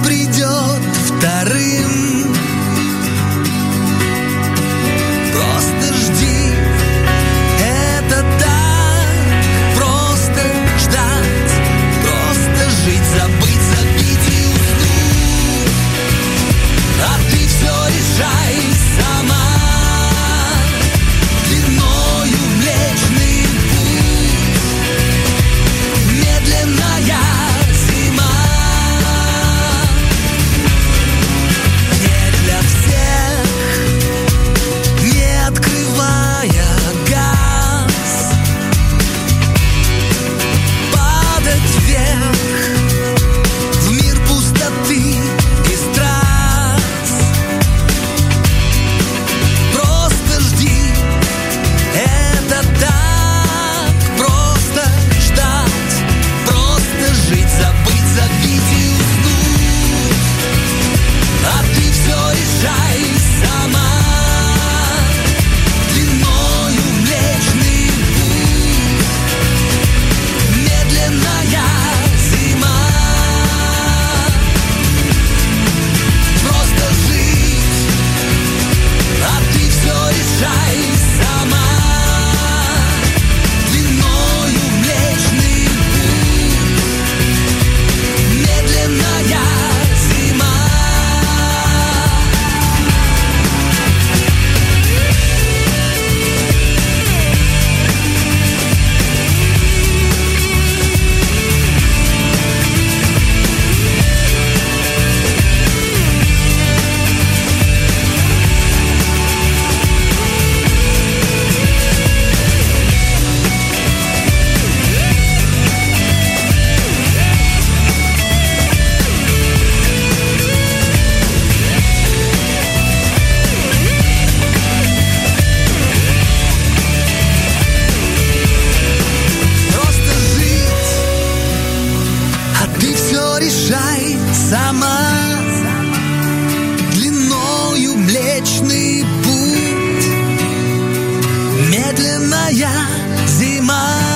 придет вторым. Просто жди, это так, просто ждать, просто жить, забыть, забить и уснуть. А ты все решай сама, длиною Млечный Путь, медленная зима. Не для всех, не открывая газ, падать вверх в мир пустоты и страз. Просто жди, это так, просто ждать, просто жить, забыть, забить и уснуть. А ты все решай сама, длиною Млечный Путь, медленная зима. Просто жить, а ты все решай сама, длиною Млечный Путь, медленная зима. Просто жить, а ты все решай сама, длиною Млечный Путь, медленная зима.